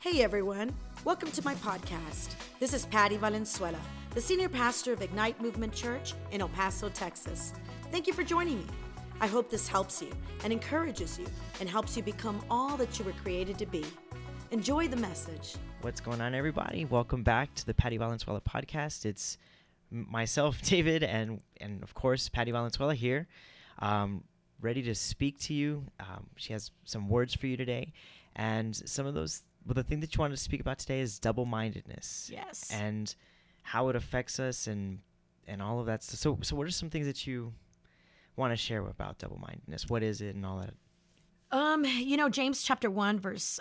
Hey everyone, welcome to my podcast. This is Patty Valenzuela, the senior pastor of Ignite Movement Church in El Paso, Texas. Thank you for joining me. I hope this helps you and encourages you and helps you become all that you were created to be. Enjoy the message. What's going on, everybody? Welcome back to the Patty Valenzuela podcast. It's myself, David, and of course, Patty Valenzuela here, ready to speak to you. She has some words for you today, and the thing that you wanted to speak about today is double-mindedness. Yes. And how it affects us and all of that stuff. So what are some things that you want to share about double-mindedness? What is it and all that? James chapter 1, verse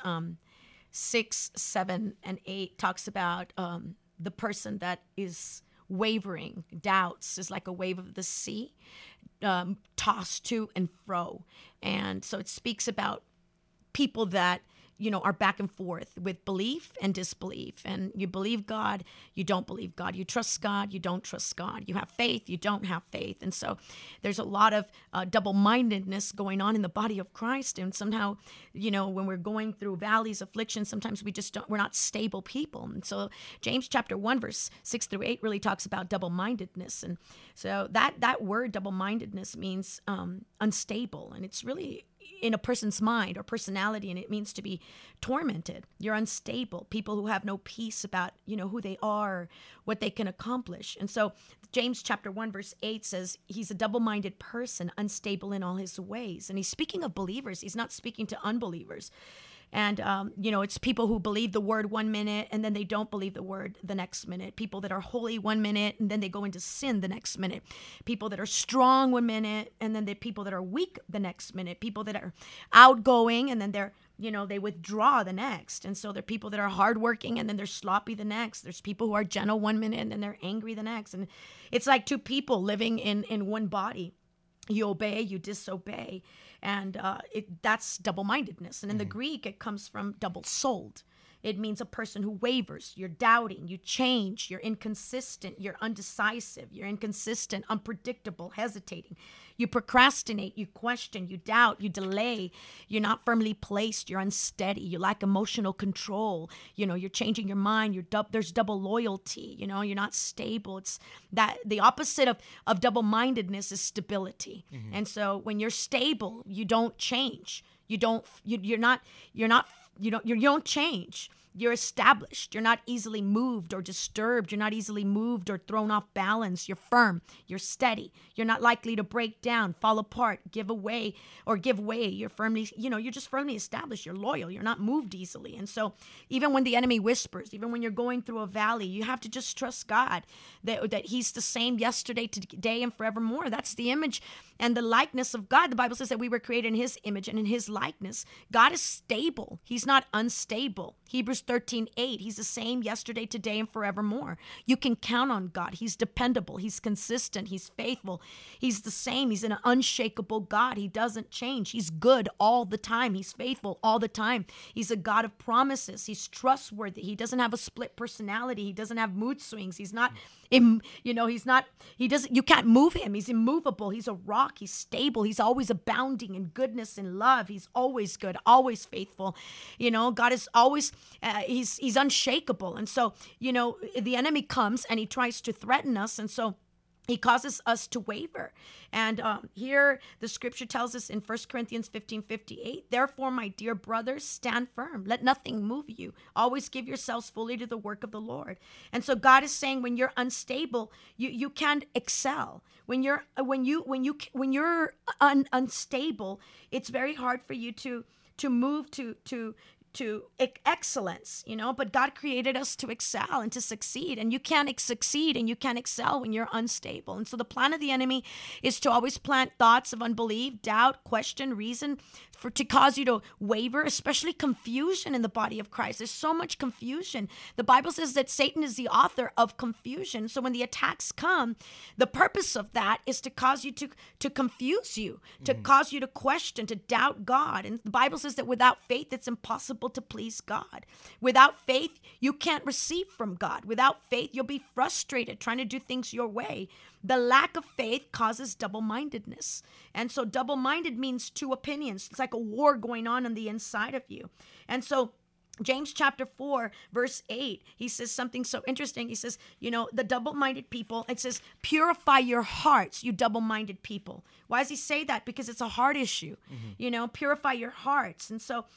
6, 7, and 8 talks about the person that is wavering, doubts, is like a wave of the sea, tossed to and fro. And so it speaks about people that are back and forth with belief and disbelief. And you believe God, you don't believe God. You trust God, you don't trust God. You have faith, you don't have faith. And so there's a lot of double-mindedness going on in the body of Christ. And somehow, when we're going through valleys, afflictions, sometimes we're not stable people. And so James chapter 1, verse 6 through 8 really talks about double-mindedness. And so that word double-mindedness means unstable. And it's really in a person's mind or personality, and it means to be tormented. You're unstable. People who have no peace about, who they are, what they can accomplish. And so James chapter 1, verse 8 says he's a double-minded person, unstable in all his ways. And he's speaking of believers. He's not speaking to unbelievers. And, it's people who believe the word 1 minute and then they don't believe the word the next minute. People that are holy 1 minute and then they go into sin the next minute. People that are strong 1 minute and then the people that are weak the next minute. People that are outgoing and then they withdraw the next. And so there are people that are hardworking and then they're sloppy the next. There's people who are gentle 1 minute and then they're angry the next. And it's like two people living in one body. You obey, you disobey. And that's double-mindedness. And in the Greek, it comes from double-souled. It means a person who wavers. You're doubting, you change, you're inconsistent, you're undecisive, you're inconsistent, unpredictable, hesitating. You procrastinate, you question, you doubt, you delay. You're not firmly placed, you're unsteady, you lack emotional control. You're changing your mind, there's double loyalty, you're not stable. It's that the opposite of double-mindedness is stability. Mm-hmm. And so when you're stable, you don't change. You don't change. You're established. You're not easily moved or disturbed. You're not easily moved or thrown off balance. You're firm. You're steady. You're not likely to break down, fall apart, give way. You're firmly, you're just firmly established. You're loyal. You're not moved easily. And so even when the enemy whispers, even when you're going through a valley, you have to just trust God that he's the same yesterday, today, and forevermore. That's the image and the likeness of God. The Bible says that we were created in his image and in his likeness. God is stable. He's not unstable. Hebrews 13:8. He's the same yesterday, today, and forevermore. You can count on God. He's dependable. He's consistent. He's faithful. He's the same. He's an unshakable God. He doesn't change. He's good all the time. He's faithful all the time. He's a God of promises. He's trustworthy. He doesn't have a split personality. He doesn't have mood swings. He's not, you can't move him. He's immovable. He's a rock. He's stable. He's always abounding in goodness and love. He's always good, always faithful. God is always, he's unshakable. And so, the enemy comes and he tries to threaten us. And so he causes us to waver. And here the scripture tells us in 1 Corinthians 15:58, therefore, my dear brothers, stand firm. Let nothing move you. Always give yourselves fully to the work of the Lord. And so God is saying when you're unstable, you can't excel. When you're unstable, it's very hard for you to move to excellence, but God created us to excel and to succeed, and you can't succeed and you can't excel when you're unstable. And so the plan of the enemy is to always plant thoughts of unbelief, doubt, question, reason, to cause you to waver, especially confusion in the body of Christ. There's so much confusion. The Bible says that Satan is the author of confusion. So when the attacks come, the purpose of that is to cause you to confuse you, to cause you to question, to doubt God. And the Bible says that without faith, it's impossible to please God. Without faith, you can't receive from God. Without faith, you'll be frustrated trying to do things your way. The lack of faith causes double-mindedness. And so double-minded means two opinions. It's like a war going on the inside of you. And so James chapter 4, verse 8, he says something so interesting. He says, the double-minded people, it says, purify your hearts, you double-minded people. Why does he say that? Because it's a heart issue. Purify your hearts. And so,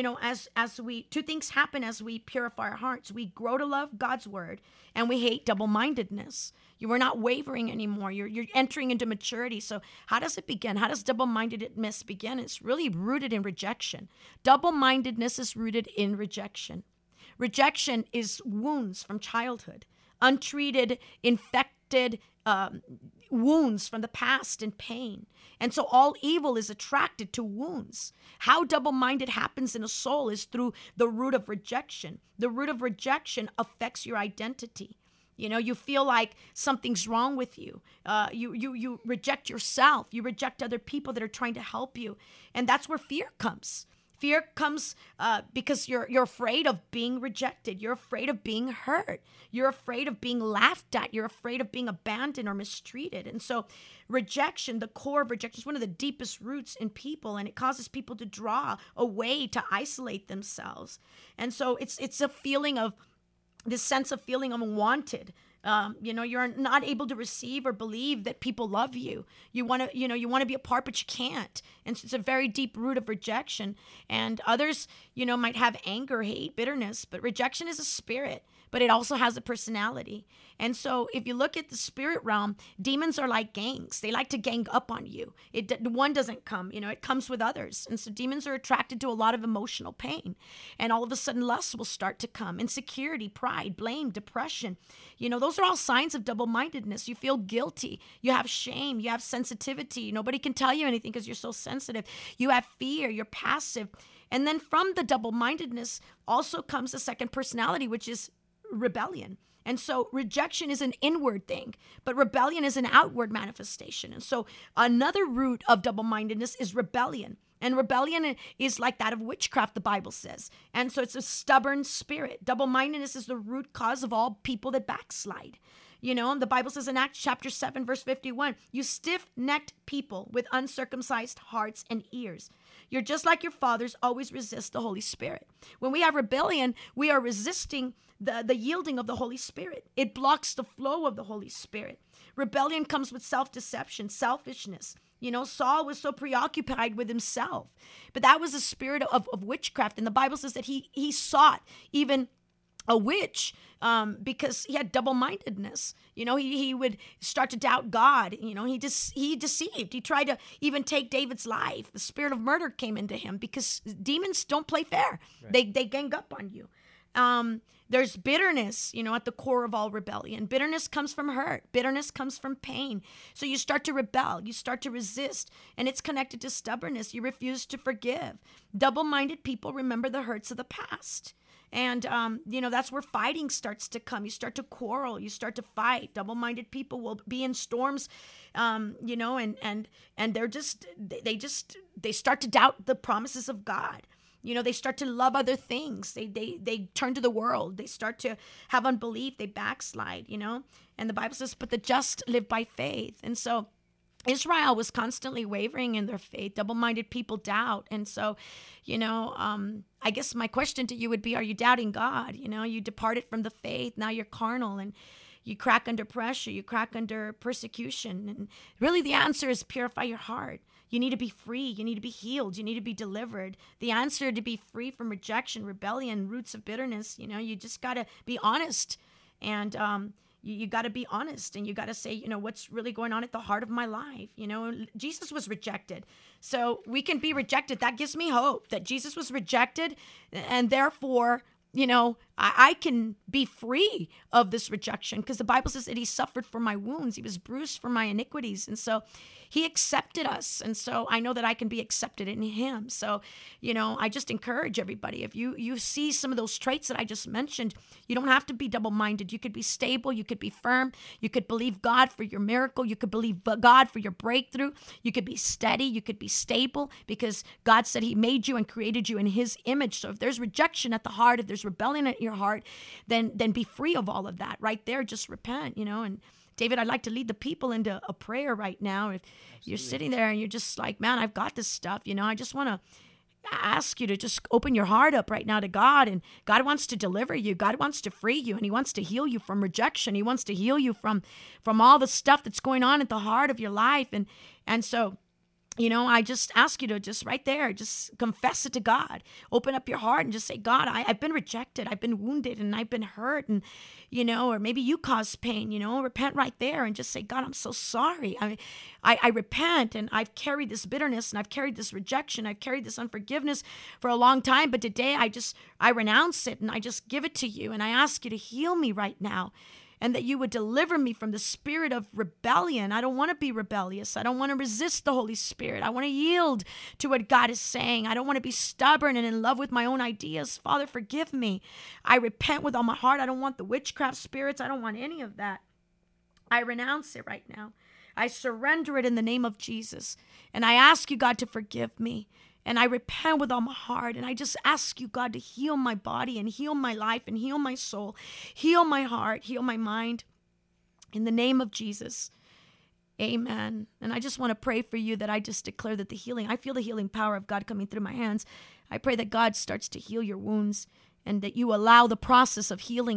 as we, two things happen as we purify our hearts. We grow to love God's word, and we hate double-mindedness. You are not wavering anymore. You're entering into maturity. So how does it begin? How does double-mindedness begin? It's really rooted in rejection. Double-mindedness is rooted in rejection. Rejection is wounds from childhood, untreated, infected wounds from the past and pain. And so all evil is attracted to wounds. How double-minded happens in a soul is through the root of rejection. The root of rejection affects your identity. You feel like something's wrong with you. You reject yourself. You reject other people that are trying to help you. And that's where fear comes. Fear comes because you're afraid of being rejected. You're afraid of being hurt. You're afraid of being laughed at. You're afraid of being abandoned or mistreated. And so rejection, the core of rejection, is one of the deepest roots in people, and it causes people to draw away, to isolate themselves. And so it's a feeling of this sense of feeling unwanted. You're not able to receive or believe that people love you. You want to be a part, but you can't. And so it's a very deep root of rejection. And others, might have anger, hate, bitterness, but rejection is a spirit, but it also has a personality. And so if you look at the spirit realm, demons are like gangs. They like to gang up on you. One doesn't come, it comes with others. And so demons are attracted to a lot of emotional pain. And all of a sudden lust will start to come. Insecurity, pride, blame, depression. Those are all signs of double-mindedness. You feel guilty. You have shame. You have sensitivity. Nobody can tell you anything because you're so sensitive. You have fear. You're passive. And then from the double-mindedness also comes a second personality, which is rebellion. And so rejection is an inward thing, but rebellion is an outward manifestation. And so another root of double-mindedness is rebellion. And rebellion is like that of witchcraft, the Bible says. And so it's a stubborn spirit. Double-mindedness is the root cause of all people that backslide. The Bible says in Acts chapter 7, verse 51, you stiff-necked people with uncircumcised hearts and ears. You're just like your fathers, always resist the Holy Spirit. When we have rebellion, we are resisting the yielding of the Holy Spirit. It blocks the flow of the Holy Spirit. Rebellion comes with self-deception, selfishness. Saul was so preoccupied with himself. But that was a spirit of witchcraft. And the Bible says that he sought even a witch because he had double-mindedness. He would start to doubt God. He deceived. He tried to even take David's life. The spirit of murder came into him because demons don't play fair. Right. They gang up on you. There's bitterness, at the core of all rebellion. Bitterness comes from hurt. Bitterness comes from pain. So you start to rebel. You start to resist. And it's connected to stubbornness. You refuse to forgive. Double-minded people remember the hurts of the past. And, that's where fighting starts to come. You start to quarrel. You start to fight. Double-minded people will be in storms, and they start to doubt the promises of God. They start to love other things. They turn to the world. They start to have unbelief. They backslide, And the Bible says, but the just live by faith. And so Israel was constantly wavering in their faith. Double-minded people doubt. And so, I guess my question to you would be, are you doubting God? You departed from the faith. Now you're carnal and you crack under pressure. You crack under persecution. And really the answer is purify your heart. You need to be free. You need to be healed. You need to be delivered. The answer to be free from rejection, rebellion, roots of bitterness, you just got to be honest. And you got to be honest, and you got to say, what's really going on at the heart of my life. Jesus was rejected. So we can be rejected. That gives me hope that Jesus was rejected, and therefore, I can be free of this rejection because the Bible says that he suffered for my wounds. He was bruised for my iniquities. And so he accepted us. And so I know that I can be accepted in him. So, I just encourage everybody. If you see some of those traits that I just mentioned, you don't have to be double-minded. You could be stable. You could be firm. You could believe God for your miracle. You could believe God for your breakthrough. You could be steady. You could be stable because God said he made you and created you in his image. So if there's rejection at the heart, if there's rebellion at your heart, then be free of all of that right there. Just repent, and David, I'd like to lead the people into a prayer right now. If you're sitting there and you're just like, man, I've got this stuff, I just want to ask you to just open your heart up right now to God, and God wants to deliver you. God wants to free you, and he wants to heal you from rejection. He wants to heal you from all the stuff that's going on at the heart of your life. And so, I just ask you to just right there, just confess it to God. Open up your heart and just say, God, I've been rejected. I've been wounded and I've been hurt. And, or maybe you caused pain, repent right there and just say, God, I'm so sorry. I repent, and I've carried this bitterness, and I've carried this rejection. I've carried this unforgiveness for a long time. But today I renounce it, and I just give it to you. And I ask you to heal me right now, and that you would deliver me from the spirit of rebellion. I don't want to be rebellious. I don't want to resist the Holy Spirit. I want to yield to what God is saying. I don't want to be stubborn and in love with my own ideas. Father, forgive me. I repent with all my heart. I don't want the witchcraft spirits. I don't want any of that. I renounce it right now. I surrender it in the name of Jesus. And I ask you, God, to forgive me. And I repent with all my heart. And I just ask you, God, to heal my body and heal my life and heal my soul. Heal my heart. Heal my mind. In the name of Jesus. Amen. And I just want to pray for you that I just declare that I feel the healing power of God coming through my hands. I pray that God starts to heal your wounds, and that you allow the process of healing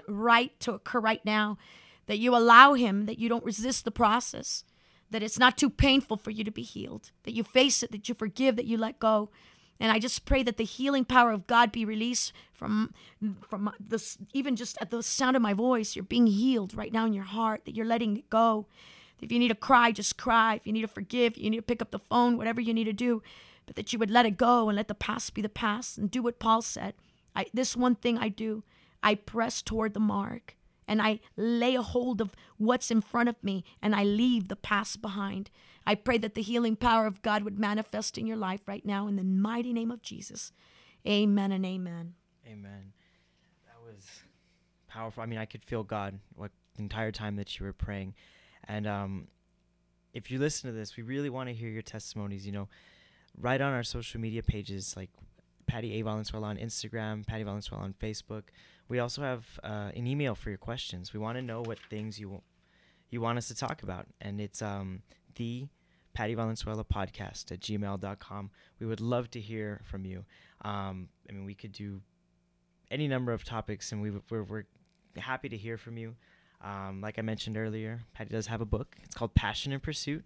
to occur right now. That you allow him, that you don't resist the process. That it's not too painful for you to be healed, that you face it, that you forgive, that you let go. And I just pray that the healing power of God be released from this, even just at the sound of my voice. You're being healed right now in your heart, that you're letting it go. If you need to cry, just cry. If you need to forgive, you need to pick up the phone, whatever you need to do, but that you would let it go and let the past be the past and do what Paul said. This one thing I do, I press toward the mark. And I lay a hold of what's in front of me, and I leave the past behind. I pray that the healing power of God would manifest in your life right now in the mighty name of Jesus. Amen and amen. Amen. That was powerful. I mean, I could feel God the entire time that you were praying. And if you listen to this, we really want to hear your testimonies. Right on our social media pages, like Patty A. Valenzuela on Instagram, Patty Valenzuela on Facebook. We also have an email for your questions. We want to know what things you want us to talk about. And it's the Patty Valenzuela podcast at gmail.com. We would love to hear from you. We could do any number of topics, and we're happy to hear from you. Like I mentioned earlier, Patty does have a book. It's called Passion and Pursuit.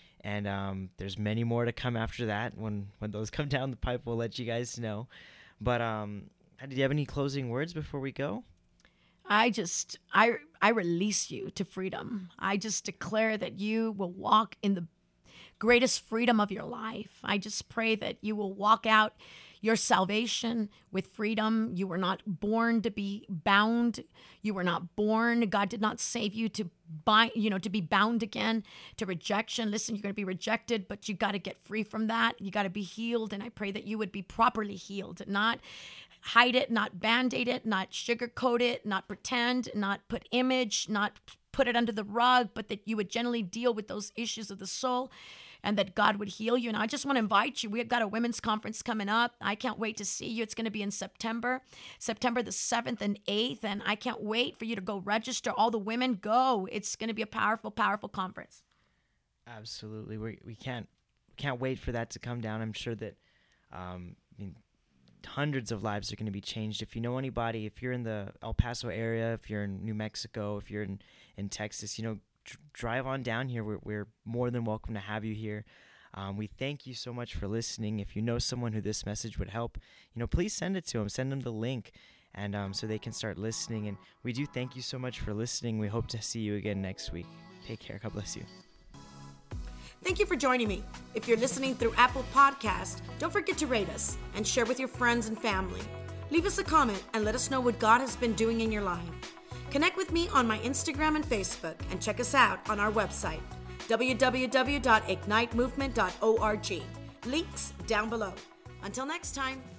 And there's many more to come after that. When those come down the pipe, we'll let you guys know. But do you have any closing words before we go? I release you to freedom. I just declare that you will walk in the greatest freedom of your life. I just pray that you will walk out your salvation with freedom. You were not born to be bound. You were not born. God did not save you to be bound again to rejection. Listen, you're going to be rejected, but you got to get free from that. You got to be healed. And I pray that you would be properly healed, not hide it, not band-aid it, not sugarcoat it, not pretend, not put image, not put it under the rug, but that you would generally deal with those issues of the soul, and that God would heal you. And I just want to invite you. We've got a women's conference coming up. I can't wait to see you. It's going to be in September the 7th and 8th. And I can't wait for you to go register. All the women, go. It's going to be a powerful, powerful conference. Absolutely. We can't wait for that to come down. I'm sure that hundreds of lives are going to be changed. If you know anybody, if you're in the El Paso area, if you're in New Mexico, if you're in Texas, drive on down here. We're more than welcome to have you here. We thank you so much for listening. If you know someone who this message would help, please send it to them. Send them the link, and so they can start listening. And we do thank you so much for listening. We hope to see you again next week. Take care. God bless you. Thank you for joining me. If you're listening through Apple Podcast, don't forget to rate us and share with your friends and family. Leave us a comment and let us know what God has been doing in your life. Connect with me on my Instagram and Facebook, and check us out on our website, www.ignitemovement.org. Links down below. Until next time.